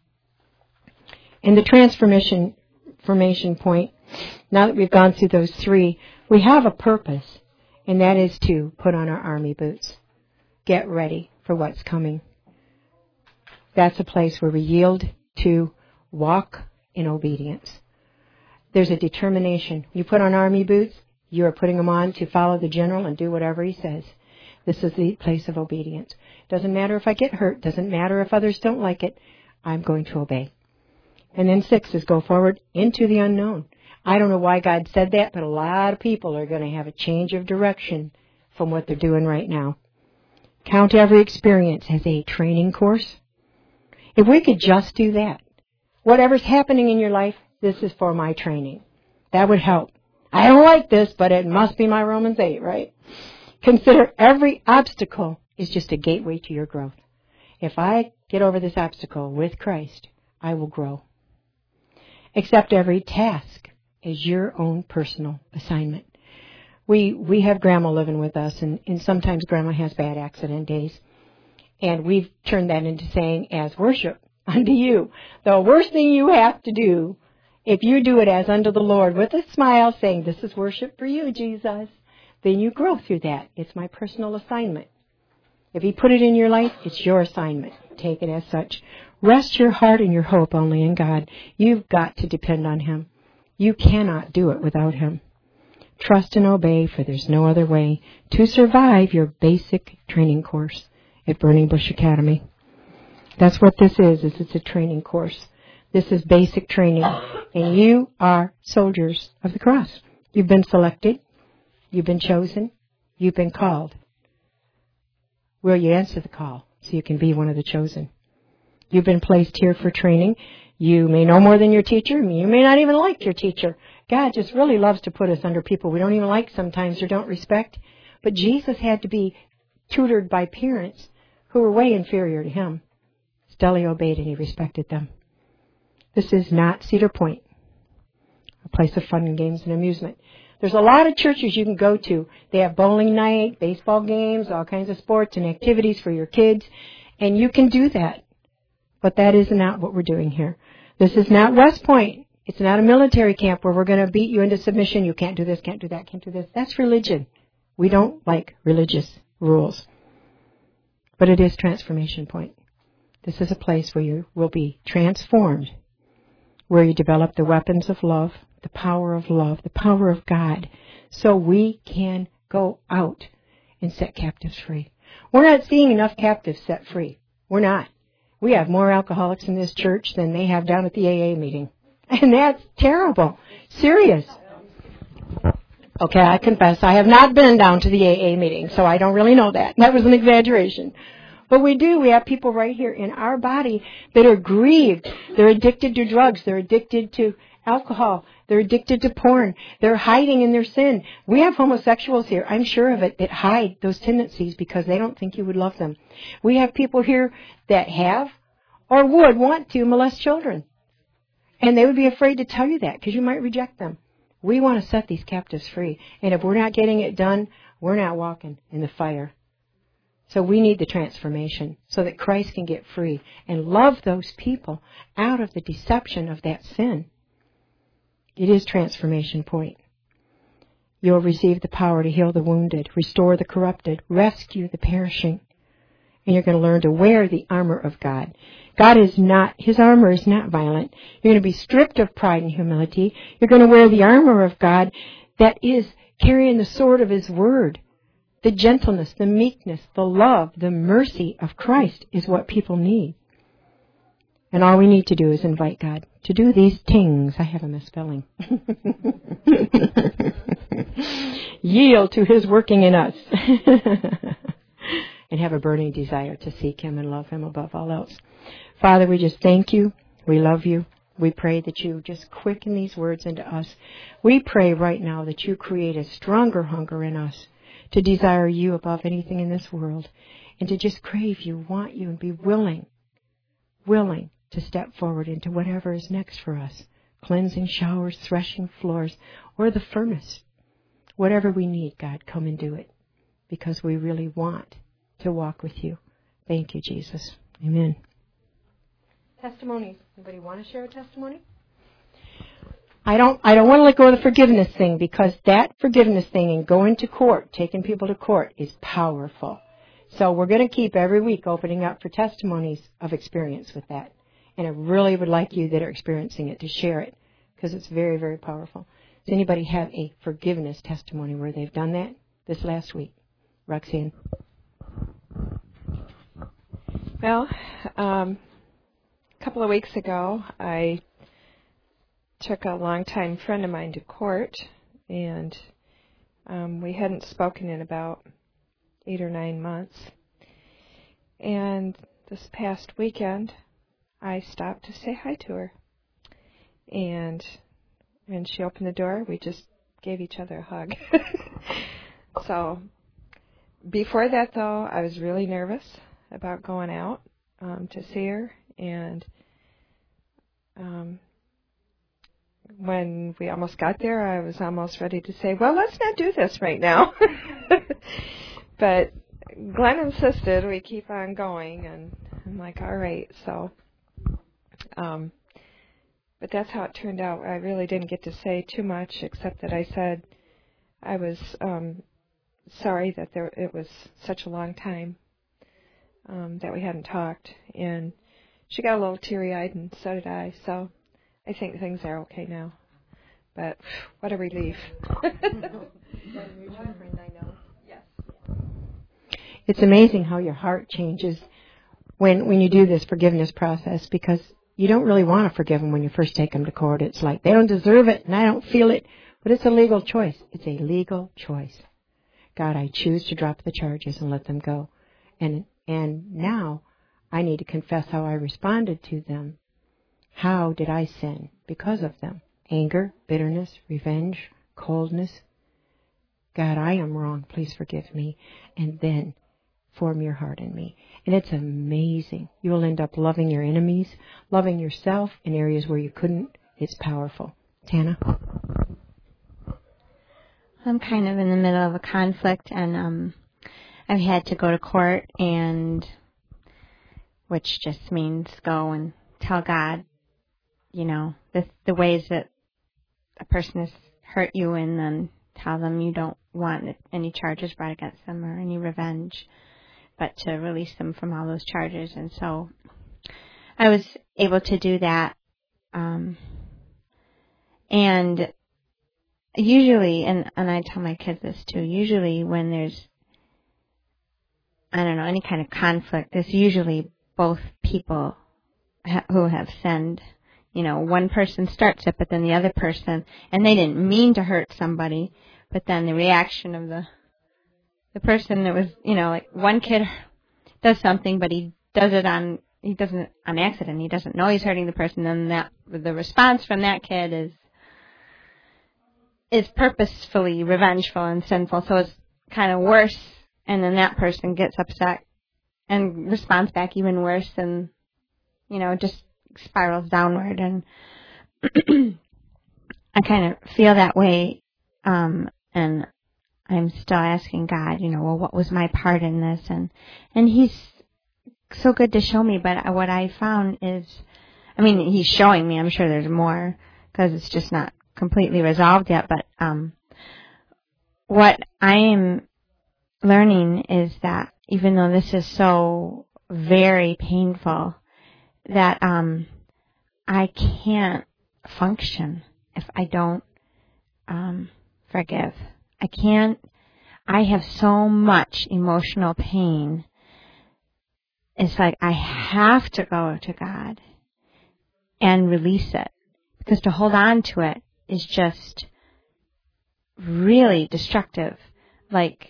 In the transformation formation point, now that we've gone through those three, we have a purpose, and that is to put on our army boots. Get ready for what's coming. That's a place where we yield to walk in obedience. There's a determination. You put on army boots, you are putting them on to follow the general and do whatever he says. This is the place of obedience. Doesn't matter if I get hurt. Doesn't matter if others don't like it. I'm going to obey. And then six is go forward into the unknown. I don't know why God said that, but a lot of people are going to have a change of direction from what they're doing right now. Count every experience as a training course. If we could just do that, whatever's happening in your life, this is for my training. That would help. I don't like this, but it must be my Romans eight, right? Consider every obstacle is just a gateway to your growth. If I get over this obstacle with Christ, I will grow. Accept every task as your own personal assignment. We we have Grandma living with us, and, and sometimes Grandma has bad accident days. And we've turned that into saying, as worship unto you. The worst thing you have to do, if you do it as unto the Lord with a smile, saying, this is worship for you, Jesus, then you grow through that. It's my personal assignment. If He put it in your life, it's your assignment. Take it as such. Rest your heart and your hope only in God. You've got to depend on Him. You cannot do it without Him. Trust and obey, for there's no other way to survive your basic training course at Burning Bush Academy. That's what this is, is it's a training course. This is basic training. And you are soldiers of the cross. You've been selected. You've been chosen. You've been called. Will you answer the call so you can be one of the chosen? You've been placed here for training. You may know more than your teacher. You may not even like your teacher. God just really loves to put us under people we don't even like sometimes or don't respect. But Jesus had to be tutored by parents who were way inferior to Him. Still He obeyed and He respected them. This is not Cedar Point, a place of fun and games and amusement. There's a lot of churches you can go to. They have bowling night, baseball games, all kinds of sports and activities for your kids. And you can do that. But that is not what we're doing here. This is not West Point. It's not a military camp where we're going to beat you into submission. You can't do this, can't do that, can't do this. That's religion. We don't like religious rules. But it is Transformation Point. This is a place where you will be transformed, where you develop the weapons of love, the power of love, the power of God, so we can go out and set captives free. We're not seeing enough captives set free. We're not. We have more alcoholics in this church than they have down at the A A meeting. And that's terrible. Serious. Okay, I confess, I have not been down to the A A meeting, so I don't really know that. That was an exaggeration. But we do. We have people right here in our body that are grieved. They're addicted to drugs. They're addicted to alcohol. They're addicted to porn. They're hiding in their sin. We have homosexuals here, I'm sure of it, that hide those tendencies because they don't think you would love them. We have people here that have or would want to molest children. And they would be afraid to tell you that because you might reject them. We want to set these captives free. And if we're not getting it done, we're not walking in the fire. So we need the transformation so that Christ can get free and love those people out of the deception of that sin. It is transformation point. You'll receive the power to heal the wounded, restore the corrupted, rescue the perishing. And you're going to learn to wear the armor of God. God is not, His armor is not violent. You're going to be stripped of pride and humility. You're going to wear the armor of God that is carrying the sword of His word. The gentleness, the meekness, the love, the mercy of Christ is what people need. And all we need to do is invite God to do these things. I have a misspelling. Yield to His working in us. And have a burning desire to seek Him and love Him above all else. Father, we just thank You. We love You. We pray that You just quicken these words into us. We pray right now that You create a stronger hunger in us to desire You above anything in this world and to just crave You, want You, and be willing, willing to step forward into whatever is next for us. Cleansing showers, threshing floors, or the furnace. Whatever we need, God, come and do it because we really want to walk with You. Thank You, Jesus. Amen. Testimonies. Anybody want to share a testimony? I don't I don't want to let go of the forgiveness thing because that forgiveness thing and going to court, taking people to court is powerful. So we're going to keep every week opening up for testimonies of experience with that. And I really would like you that are experiencing it to share it because it's very, very powerful. Does anybody have a forgiveness testimony where they've done that this last week? Roxanne. Well, um, a couple of weeks ago, I took a longtime friend of mine to court, and um, we hadn't spoken in about eight or nine months. And this past weekend, I stopped to say hi to her. And when she opened the door, we just gave each other a hug. So, before that, though, I was really nervous about going out um, to see her, and um, when we almost got there, I was almost ready to say, well, let's not do this right now. But Glenn insisted we keep on going, and I'm like, all right. So, um, but that's how it turned out. I really didn't get to say too much, except that I said I was um, sorry that there it was such a long time um, that we hadn't talked, and she got a little teary-eyed, and so did I. So I think things are okay now. But what a relief! It's amazing how your heart changes when when you do this forgiveness process, because you don't really want to forgive them when you first take them to court. It's like they don't deserve it, and I don't feel it. But it's a legal choice. It's a legal choice. God, I choose to drop the charges and let them go. And and now I need to confess how I responded to them. How did I sin because of them? Anger, bitterness, revenge, coldness. God, I am wrong. Please forgive me. And then form your heart in me. And it's amazing. You will end up loving your enemies, loving yourself in areas where you couldn't. It's powerful. Tana? I'm kind of in the middle of a conflict, and um, I've had to go to court, and which just means go and tell God, you know, the, the ways that a person has hurt you, and then tell them you don't want any charges brought against them or any revenge, but to release them from all those charges. And so I was able to do that. Um, and usually, and, and I tell my kids this too, usually when there's, I don't know, any kind of conflict, there's usually both people ha- who have sinned. You know, one person starts it, but then the other person, and they didn't mean to hurt somebody, but then the reaction of the the person that was, you know, like one kid does something, but he does it on, he doesn't, on accident, he doesn't know he's hurting the person, then that, the response from that kid is, is purposefully revengeful and sinful, so it's kind of worse, and then that person gets upset and responds back even worse, and, you know, just spirals downward, and I kind of feel that way, um, and I'm still asking God, you know, well, what was my part in this? And, and he's so good to show me, but what I found is, I mean, he's showing me, I'm sure there's more, because it's just not completely resolved yet, but, um, what I am learning is that even though this is so very painful, that, um, I can't function if I don't um, forgive. I can't, I have so much emotional pain. It's like I have to go to God and release it. Because to hold on to it is just really destructive. Like,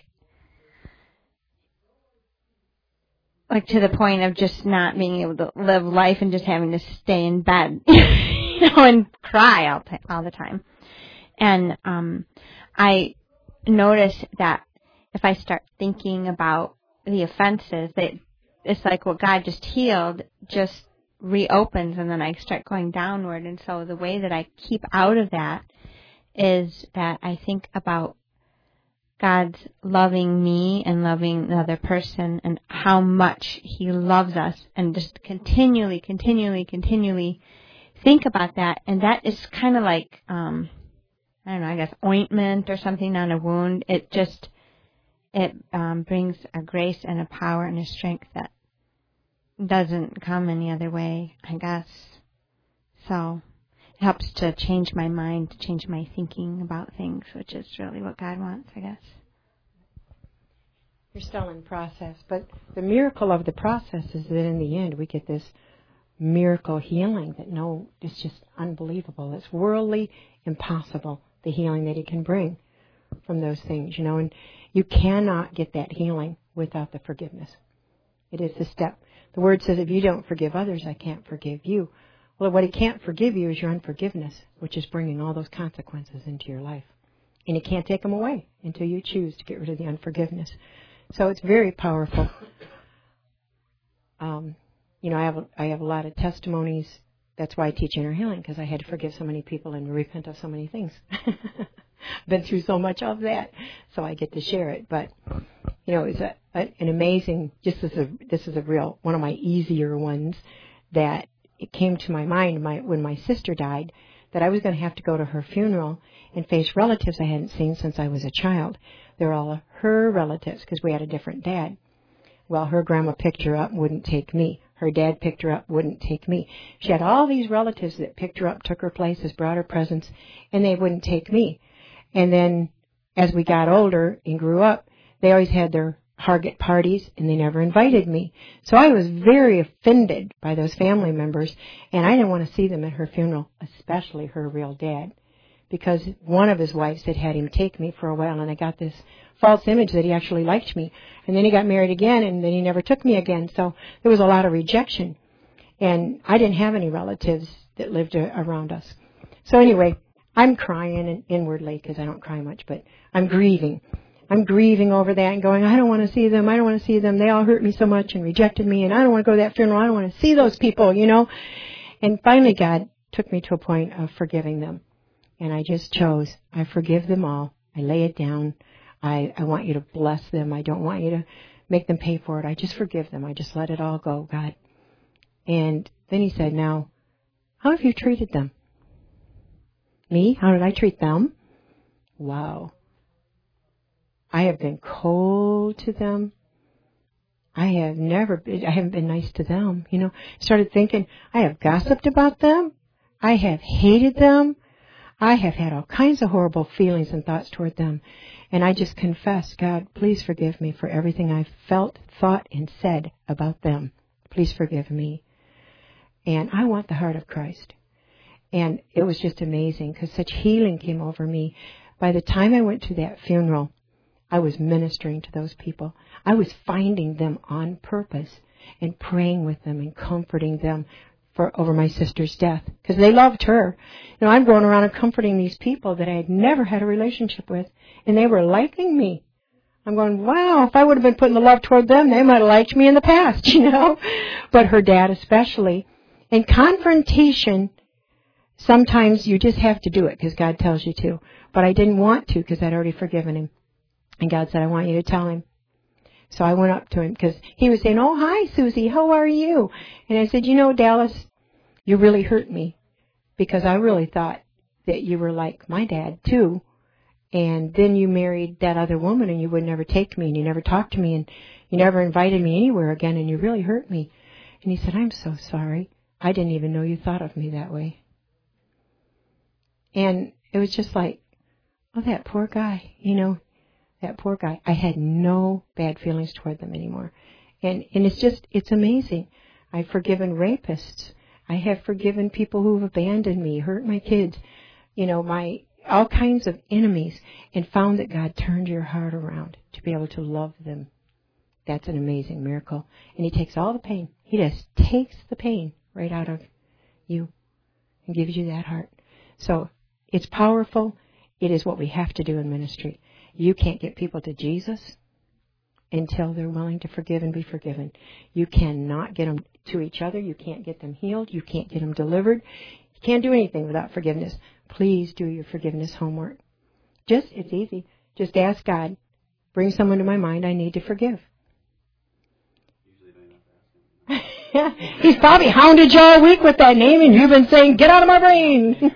like to the point of just not being able to live life and just having to stay in bed. You know, and cry all, t- all the time. And um, I notice that if I start thinking about the offenses, that it's like what God just healed just reopens, and then I start going downward. And so the way that I keep out of that is that I think about God's loving me and loving the other person and how much he loves us, and just continually, continually, continually think about that, and that is kind of like, um, I don't know, I guess ointment or something on a wound. It just, it um, brings a grace and a power and a strength that doesn't come any other way, I guess. So it helps to change my mind, to change my thinking about things, which is really what God wants, I guess. You're still in process, but the miracle of the process is that in the end we get this miracle healing that no, it's just unbelievable. It's worldly impossible, the healing that he can bring from those things, you know, and you cannot get that healing without the forgiveness. It is the step. The word says, if you don't forgive others, I can't forgive you. Well, what he can't forgive you is your unforgiveness, which is bringing all those consequences into your life. And he can't take them away until you choose to get rid of the unforgiveness. So it's very powerful. Um, You know, I have a, I have a lot of testimonies. That's why I teach inner healing, because I had to forgive so many people and repent of so many things. Been through so much of that, so I get to share it. But you know, it's a, a, an amazing. Just as a this is a real one of my easier ones that it came to my mind my, when my sister died, that I was going to have to go to her funeral and face relatives I hadn't seen since I was a child. They're all her relatives because we had a different dad. Well, her grandma picked her up and wouldn't take me. Her dad picked her up, wouldn't take me. She had all these relatives that picked her up, took her places, brought her presents, and they wouldn't take me. And then as we got older and grew up, they always had their Hargett parties, and they never invited me. So I was very offended by those family members, and I didn't want to see them at her funeral, especially her real dad, because one of his wives had had him take me for a while, and I got this false image that he actually liked me. And then he got married again, and then he never took me again. So there was a lot of rejection. And I didn't have any relatives that lived around us. So anyway, I'm crying inwardly, because I don't cry much, but I'm grieving. I'm grieving over that and going, I don't want to see them. I don't want to see them. They all hurt me so much and rejected me, and I don't want to go to that funeral. I don't want to see those people, you know. And finally God took me to a point of forgiving them. And I just chose, I forgive them all. I lay it down. I, I want you to bless them. I don't want you to make them pay for it. I just forgive them. I just let it all go, God. And then he said, now, how have you treated them? Me? How did I treat them? Wow. I have been cold to them. I have never been, I haven't been nice to them. You know, started thinking, I have gossiped about them. I have hated them. I have had all kinds of horrible feelings and thoughts toward them. And I just confess, God, please forgive me for everything I've felt, thought, and said about them. Please forgive me. And I want the heart of Christ. And it was just amazing because such healing came over me. By the time I went to that funeral, I was ministering to those people. I was finding them on purpose and praying with them and comforting them for over my sister's death, because they loved her. You know, I'm going around and comforting these people that I had never had a relationship with, and they were liking me. I'm going, wow, if I would have been putting the love toward them, they might have liked me in the past, you know. But her dad especially. And confrontation, sometimes you just have to do it because God tells you to. But I didn't want to because I'd already forgiven him. And God said, I want you to tell him. So I went up to him because he was saying, oh, hi, Susie, how are you? And I said, you know, Dallas, you really hurt me because I really thought that you were like my dad, too. And then you married that other woman and you would never take me and you never talked to me and you never invited me anywhere again and you really hurt me. And he said, I'm so sorry. I didn't even know you thought of me that way. And it was just like, oh, that poor guy, you know, that poor guy. I had no bad feelings toward them anymore. And and it's just, it's amazing. I've forgiven rapists. I have forgiven people who have abandoned me, hurt my kids, you know, my all kinds of enemies, and found that God turned your heart around to be able to love them. That's an amazing miracle. And he takes all the pain. He just takes the pain right out of you and gives you that heart. So it's powerful. It is what we have to do in ministry. You can't get people to Jesus until they're willing to forgive and be forgiven. You cannot get them to each other. You can't get them healed. You can't get them delivered. You can't do anything without forgiveness. Please do your forgiveness homework. Just, it's easy. Just ask God, bring someone to my mind I need to forgive. He's probably hounded you all week with that name and you've been saying, get out of my brain.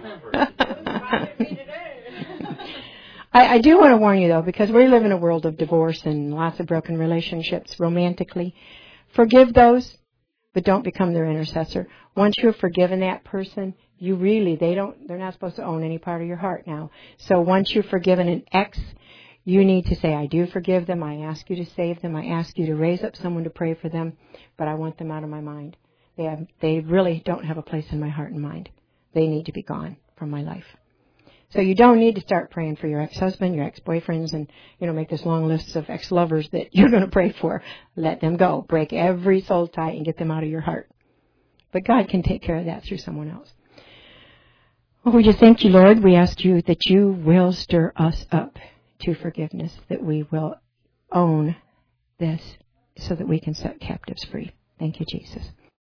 I, I do want to warn you, though, because we live in a world of divorce and lots of broken relationships romantically. Forgive those, but don't become their intercessor. Once you have forgiven that person, you really, they don't, they're not supposed to own any part of your heart now. So once you've forgiven an ex, you need to say, I do forgive them. I ask you to save them. I ask you to raise up someone to pray for them, but I want them out of my mind. They have, they really don't have a place in my heart and mind. They need to be gone from my life. So you don't need to start praying for your ex-husband, your ex-boyfriends, and, you know, make this long list of ex-lovers that you're going to pray for. Let them go. Break every soul tie and get them out of your heart. But God can take care of that through someone else. Well, we just thank you, Lord. We ask you that you will stir us up to forgiveness, that we will own this so that we can set captives free. Thank you, Jesus.